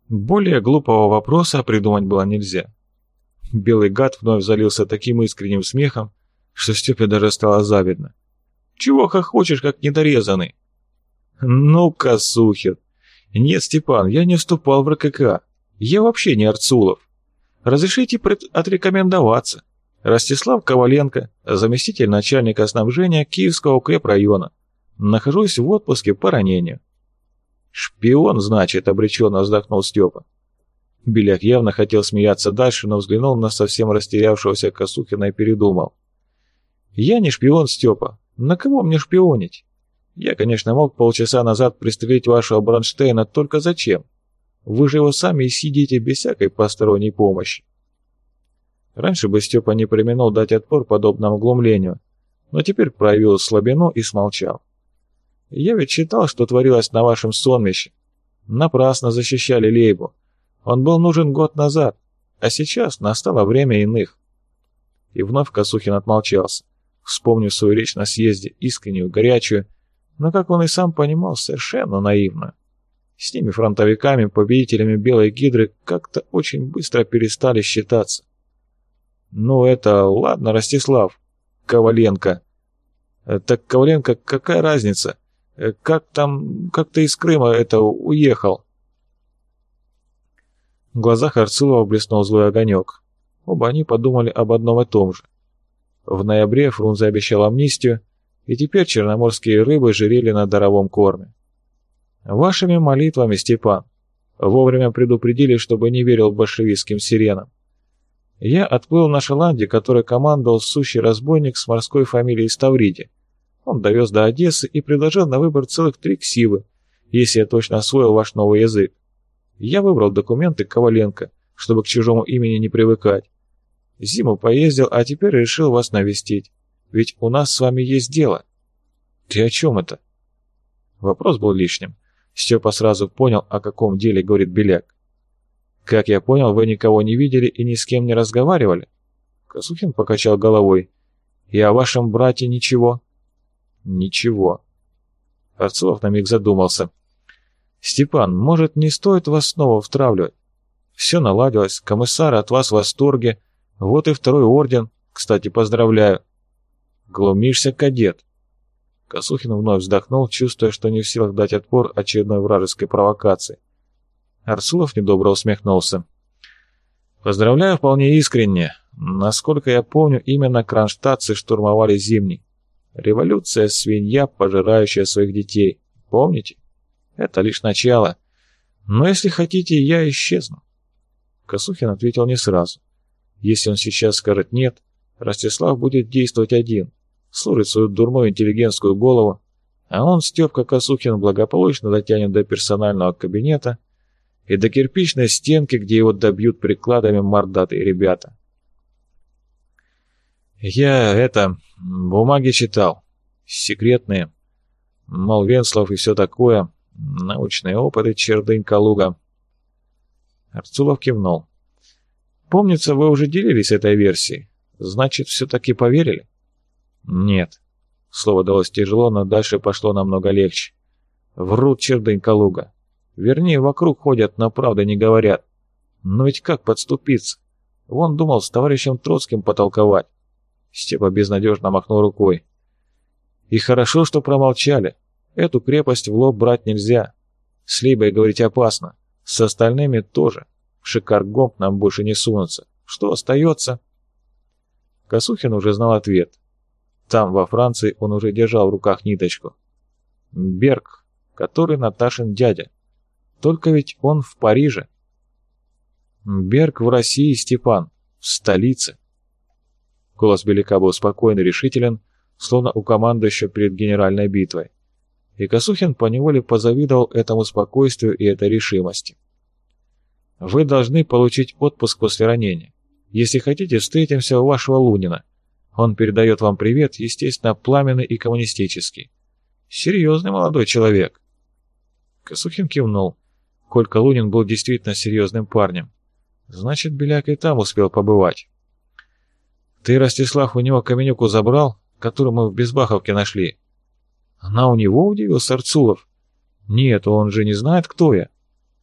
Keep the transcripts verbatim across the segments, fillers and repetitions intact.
Более глупого вопроса придумать было нельзя. Белый гад вновь залился таким искренним смехом, что Степе даже стало завидно. «Чего хохочешь, как недорезанный?» «Ну, Косухин! Нет, Степан, я не вступал в РКК. Я вообще не Арцулов. Разрешите отрекомендоваться. Ростислав Коваленко, заместитель начальника снабжения Киевского укрепрайона. Нахожусь в отпуске по ранению». «Шпион, значит», — обреченно вздохнул Степа. Беляк явно хотел смеяться дальше, но взглянул на совсем растерявшегося Косухина и передумал. «Я не шпион, Степа. На кого мне шпионить? Я, конечно, мог полчаса назад пристрелить вашего Бронштейна, только зачем? Вы же его сами и сидите без всякой посторонней помощи». Раньше бы Степа не преминул дать отпор подобному глумлению, но теперь проявил слабину и смолчал. «Я ведь считал, что творилось на вашем сонмище. Напрасно защищали Лейбу. Он был нужен год назад, а сейчас настало время иных». И вновь Косухин отмолчался, вспомнив свою речь на съезде, искреннюю, горячую, но, как он и сам понимал, совершенно наивную. С ними, фронтовиками, победителями Белой Гидры, как-то очень быстро перестали считаться. «Ну это, ладно, Ростислав, Коваленко». «Так, Коваленко, какая разница? Как там, как ты из Крыма это уехал?» В глазах Арцулова блеснул злой огонек. Оба они подумали об одном и том же. В ноябре Фрунзе обещал амнистию, и теперь черноморские рыбы жирели на даровом корме. «Вашими молитвами, Степан. Вовремя предупредили, чтобы не верил большевистским сиренам. Я отплыл на Шеланде, который командовал сущий разбойник с морской фамилией Ставриди. Он довез до Одессы и предложил на выбор целых три ксивы, если я точно освоил ваш новый язык. Я выбрал документы Коваленко, чтобы к чужому имени не привыкать. Зиму поездил, а теперь решил вас навестить. Ведь у нас с вами есть дело». «Ты о чем это?» Вопрос был лишним. Степа сразу понял, о каком деле говорит Беляк. «Как я понял, вы никого не видели и ни с кем не разговаривали?» Косухин покачал головой. «И о вашем брате ничего?» «Ничего». Арцулов на миг задумался. «Степан, может, не стоит вас снова втравливать? Все наладилось, комиссары от вас в восторге, вот и второй орден, кстати, поздравляю». «Глумишься, кадет?» Косухин вновь вздохнул, чувствуя, что не в силах дать отпор очередной вражеской провокации. Арцулов недобро усмехнулся. «Поздравляю вполне искренне. Насколько я помню, именно кронштадтцы штурмовали Зимний. Революция — свинья, пожирающая своих детей. Помните? Это лишь начало. Но если хотите, я исчезну». Косухин ответил не сразу. Если он сейчас скажет «нет», Ростислав будет действовать один, служит свою дурную интеллигентскую голову, а он, Степка Косухин, благополучно дотянет до персонального кабинета и до кирпичной стенки, где его добьют прикладами мордатые ребята. «Я, это, бумаги читал. Секретные. Мол, Венслов и все такое. Научные опыты, Чердынь-Калуга». Арцулов кивнул. «Помнится, вы уже делились этой версией. Значит, все-таки поверили?» «Нет». Слово далось тяжело, но дальше пошло намного легче. «Врут, Чердынь-Калуга. Вернее, вокруг ходят, но правды не говорят. Но ведь как подступиться? Вон думал с товарищем Троцким потолковать». Степа безнадежно махнул рукой. «И хорошо, что промолчали. Эту крепость в лоб брать нельзя. С Лейбой говорить опасно. С остальными тоже. В Шикаргом к нам больше не сунутся. Что остается?» Косухин уже знал ответ. Там, во Франции, он уже держал в руках ниточку. Берг, который Наташин дядя. Только ведь он в Париже. Берг в России, Степан. В столице. Голос Беляка был спокойно решителен, словно у командующего перед генеральной битвой. И Косухин поневоле позавидовал этому спокойствию и этой решимости. «Вы должны получить отпуск после ранения. Если хотите, встретимся у вашего Лунина. Он передает вам привет, естественно, пламенный и коммунистический. Серьезный молодой человек». Косухин кивнул. Колька Лунин был действительно серьезным парнем. Значит, Беляк и там успел побывать. «Ты, Ростислав, у него каменюку забрал, которую мы в Безбаховке нашли?» «Она у него?» — удивился Арцулов. «Нет, он же не знает, кто я».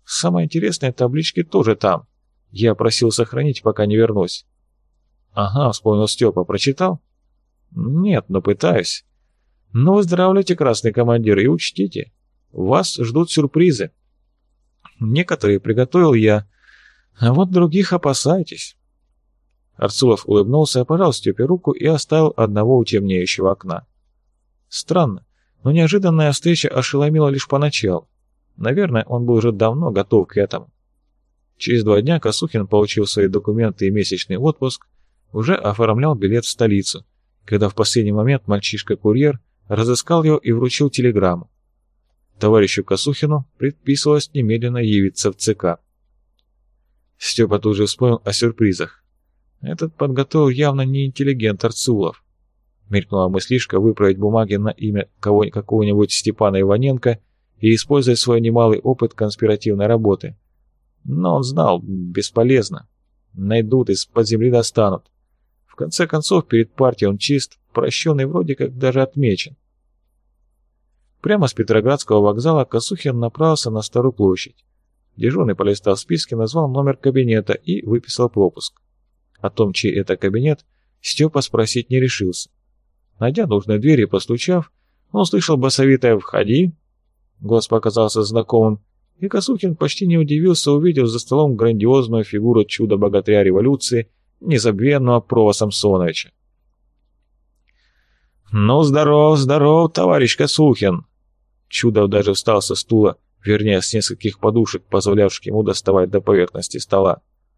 Самое интересное, таблички тоже там. Я просил сохранить, пока не вернусь». «Ага», — вспомнил Степа, — «прочитал?» «Нет, но пытаюсь». «Ну, выздоравливайте, красный командир, и учтите, вас ждут сюрпризы. Некоторые приготовил я, а вот других опасайтесь». Арцулов улыбнулся, пожал Степе руку и оставил одного у темнеющего окна. Странно, но неожиданная встреча ошеломила лишь поначалу. Наверное, он был уже давно готов к этому. Через два дня Косухин, получил свои документы и месячный отпуск, уже оформлял билет в столицу, когда в последний момент мальчишка-курьер разыскал его и вручил телеграмму. Товарищу Косухину предписывалось немедленно явиться в ЦК. Степа тут же вспомнил о сюрпризах. Этот подготовил явно не интеллигент Арцулов. Мелькнула мыслишка выправить бумаги на имя кого- какого-нибудь Степана Иваненко и использовать свой немалый опыт конспиративной работы. Но он знал, бесполезно. Найдут, из-под земли достанут. В конце концов, перед партией он чист, прощен и вроде как даже отмечен. Прямо с Петроградского вокзала Косухин направился на Старую площадь. Дежурный полистал списки, назвал номер кабинета и выписал пропуск. О том, чей это кабинет, Степа спросить не решился. Найдя нужную дверь и постучав, он услышал басовитое «Входи». Голос показался знакомым, и Косухин почти не удивился, увидев за столом грандиозную фигуру чуда-богатыря революции, незабвенного Прова Самсоновича. «Ну, здоров, здоров, товарищ Косухин!» Чудов даже встал со стула, вернее, с нескольких подушек, позволявших ему доставать до поверхности стола.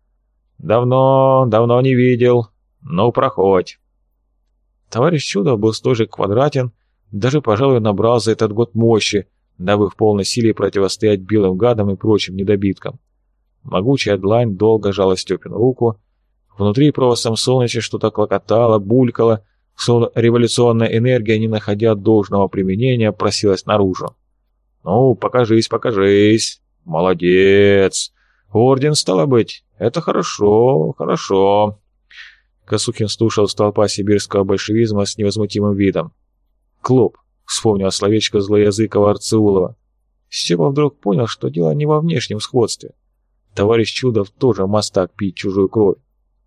«Давно, давно не видел. Ну, проходь». Товарищ Чудов был столь же квадратен, даже, пожалуй, набрал за этот год мощи, дабы в полной силе противостоять белым гадам и прочим недобиткам. Могучая длань долго жала Степину руку. Внутри Прова Самсоновича что-то клокотало, булькало, словно революционная энергия, не находя должного применения, просилась наружу. «Ну, покажись, покажись. Молодец. Орден, стало быть. Это хорошо, хорошо». Косухин слушал столпа сибирского большевизма с невозмутимым видом. «Клоп», — вспомнил словечко злоязыкого Арцеулова. Степа вдруг понял, что дело не во внешнем сходстве. Товарищ Чудов тоже мастак пить чужую кровь.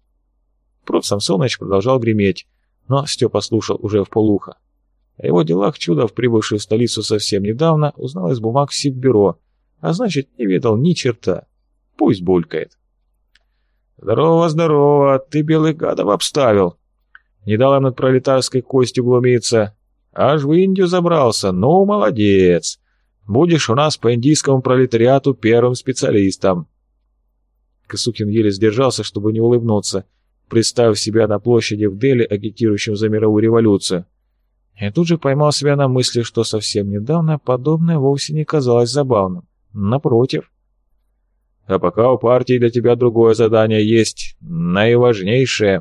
Пров Самсонович продолжал греметь, но Степа слушал уже вполуха. О его делах Чудов, прибывший в столицу совсем недавно, узнал из бумаг Сиббюро, а значит, не ведал ни черта. Пусть булькает. «Здорово, здорово, ты белых гадов обставил. Не дал им над пролетарской костью глумиться. Аж в Индию забрался, ну, молодец. Будешь у нас по индийскому пролетариату первым специалистом». Косухин еле сдержался, чтобы не улыбнуться, представив себя на площади в Дели, агитирующим за мировую революцию. И тут же поймал себя на мысли, что совсем недавно подобное вовсе не казалось забавным. Напротив. «А пока у партии для тебя другое задание есть, наиважнейшее».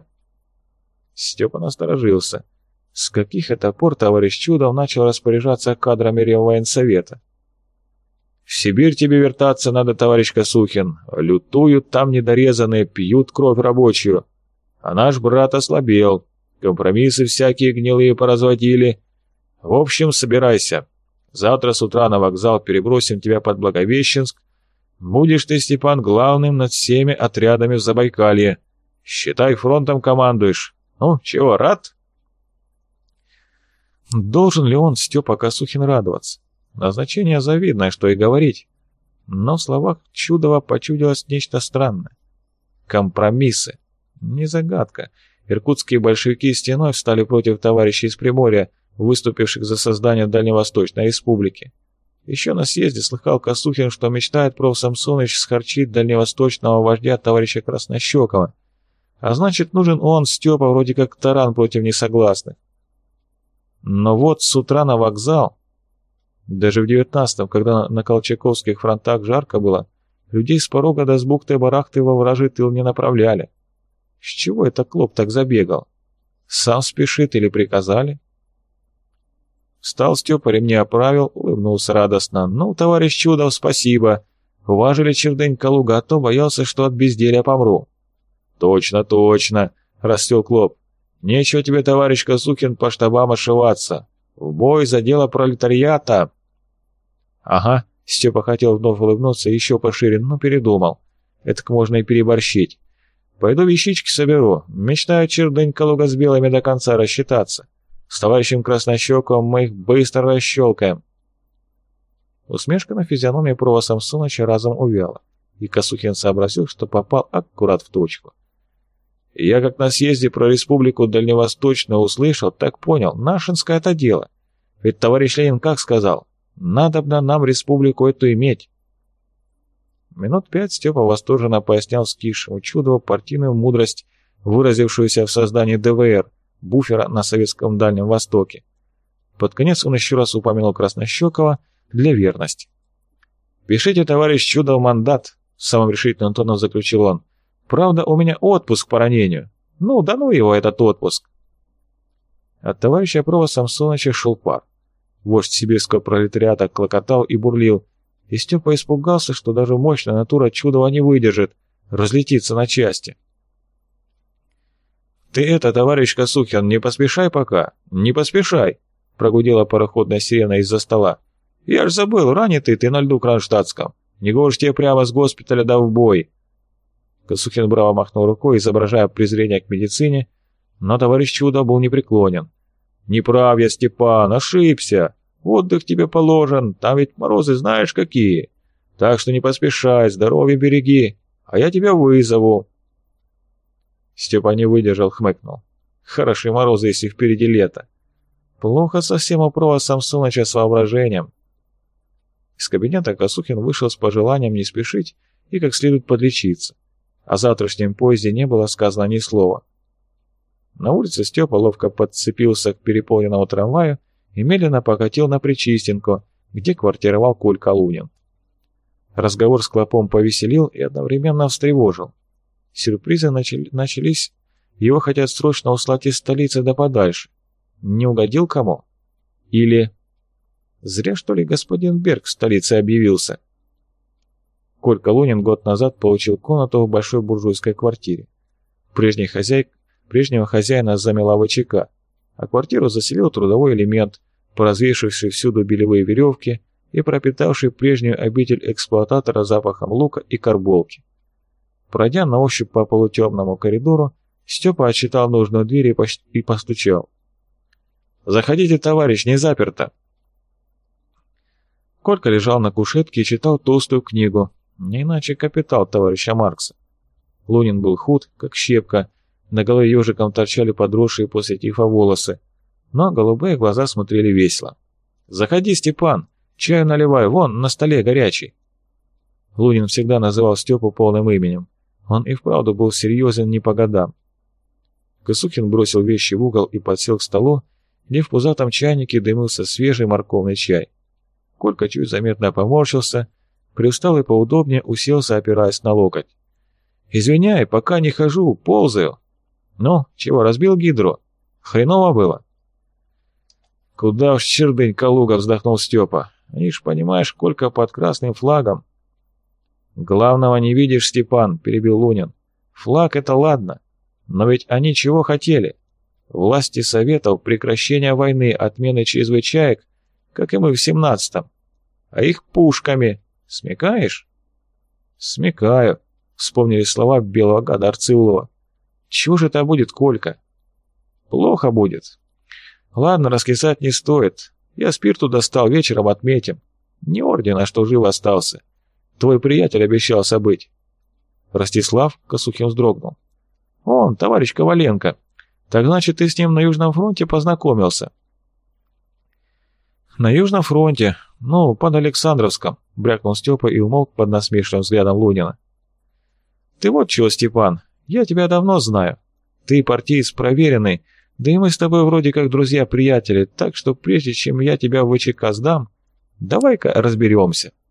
Степа насторожился. С каких это пор товарищ Чудов начал распоряжаться кадрами Реввоенсовета? «В Сибирь тебе вертаться надо, товарищ Косухин. Лютуют там недорезанные, пьют кровь рабочую. А наш брат ослабел, компромиссы всякие гнилые поразводили. В общем, собирайся. Завтра с утра на вокзал перебросим тебя под Благовещенск. Будешь ты, Степан, главным над всеми отрядами в Забайкалье. Считай, фронтом командуешь. Ну, чего, рад?» Должен ли он, Степа Косухин, радоваться? Назначение завидное, что и говорить. Но в словах Чудова почудилось нечто странное. Компромиссы. Не загадка. Иркутские большевики стеной встали против товарищей из Приморья, выступивших за создание Дальневосточной республики. Еще на съезде слыхал Косухин, что мечтает Пров Самсонович схарчить дальневосточного вождя товарища Краснощекова. А значит, нужен он, Степа, вроде как таран против несогласных. Но вот с утра на вокзал, даже в девятнадцатом, когда на колчаковских фронтах жарко было, людей с порога до с бухты-барахты во вражий тыл не направляли. С чего это Клоп так забегал? Сам спешит или приказали? Встал Степа, ремни оправил, улыбнулся радостно. «Ну, товарищ Чудов, спасибо. Уважили чердынь Калуга, а то боялся, что от безделья помру». «Точно, точно», — расцвел Клоп. «Нечего тебе, товарищ Косухин, по штабам ошиваться. В бой за дело пролетариата». «Ага», — Степа хотел вновь улыбнуться еще пошире, но передумал. Это можно и переборщить. Пойду вещички соберу. Мечтаю чердынь Калуга с белыми до конца рассчитаться. С товарищем Краснощековым мы их быстро расщелкаем. Усмешка на физиономии Прова Самсоныча разом увяла, и Косухин сообразил, что попал аккурат в точку. Я как на съезде про республику Дальневосточную услышал, так понял, нашинское это дело. Ведь товарищ Ленин как сказал? Надобно нам республику эту иметь. Минут пять Степа восторженно пояснял скисшему Чудову партийную мудрость, выразившуюся в создании дэ вэ эр, буфера на Советском Дальнем Востоке. Под конец он еще раз упомянул Краснощекова для верности. «Пишите, товарищ Чудов, мандат», — самым решительным тоном заключил он. «Правда, у меня отпуск по ранению. Ну, да ну его, этот отпуск». От товарища Прова Самсоныча шел пар. Вождь сибирского пролетариата клокотал и бурлил, и Степа испугался, что даже мощная натура Чудова не выдержит, разлетится на части. «Ты это, товарищ Косухин, не поспешай пока, не поспешай», — прогудела пароходная сирена из-за стола. «Я ж забыл, ранитый ты на льду кронштадтском. Не гоже тебе прямо с госпиталя да в бой». Косухин браво махнул рукой, изображая презрение к медицине, но товарищ Чудов был непреклонен. «Не прав я, Степан, ошибся. Отдых тебе положен, там ведь морозы знаешь какие. Так что не поспешай, здоровье береги, а я тебя вызову». Степа не выдержал, хмыкнул. Хорошие морозы, если впереди лето. Плохо совсем у Прова Самсоныча с воображением. Из кабинета Косухин вышел с пожеланием не спешить и как следует подлечиться. О завтрашнем поезде не было сказано ни слова. На улице Степа ловко подцепился к переполненному трамваю и медленно покатил на Причистенку, где квартировал Колька Лунин. Разговор с Клопом повеселил и одновременно встревожил. Сюрпризы начали, начались, его хотят срочно услать из столицы да подальше. Не угодил кому? Или... Зря, что ли, господин Берг в столице объявился. Колька Лунин год назад получил комнату в большой буржуйской квартире. Прежний хозяй... Прежнего хозяина замела ВЧК, а квартиру заселил трудовой элемент, поразвешивший всюду белевые веревки и пропитавший прежнюю обитель эксплуататора запахом лука и карболки. Пройдя на ощупь по полутемному коридору, Степа отсчитал нужную дверь и, поч... и постучал. «Заходите, товарищ, не заперто!» Колька лежал на кушетке и читал толстую книгу, не иначе «Капитал» товарища Маркса. Лунин был худ, как щепка, на голове ежиком торчали подросшие после тифа волосы, но голубые глаза смотрели весело. «Заходи, Степан, чаю наливай, вон, на столе горячий». Лунин всегда называл Степу полным именем. Он и вправду был серьезен не по годам. Косухин бросил вещи в угол и подсел к столу, где в пузатом чайнике дымился свежий морковный чай. Колька чуть заметно поморщился, привстал и поудобнее уселся, опираясь на локоть. «Извиняй, пока не хожу, ползаю». «Ну, чего, разбил гидру? Хреново было?» «Куда уж чердынь Калуга», — вздохнул Степа. «Они ж, понимаешь, Колька под красным флагом». «Главного не видишь, Степан», — перебил Лунин. «Флаг — это ладно, но ведь они чего хотели? Власти Советов, прекращения войны, отмены чрезвычаек, как и мы в семнадцатом. А их пушками. Смекаешь?» «Смекаю», — вспомнили слова белого гада Арцеулова. «Чего же это будет, Колька?» «Плохо будет. Ладно, раскисать не стоит. Я спирту достал, вечером отметим. Не ордена, что жив остался. Твой приятель обещался быть». Ростислав Косухин вздрогнул. «Он, товарищ Коваленко. Так значит, ты с ним на Южном фронте познакомился?» «На Южном фронте. Ну, под Александровском», — брякнул Степа и умолк под насмешливым взглядом Лунина. «Ты вот чего, Степан, я тебя давно знаю. Ты партиец проверенный, да и мы с тобой вроде как друзья-приятели, так что прежде чем я тебя в ВЧК сдам, давай-ка разберемся».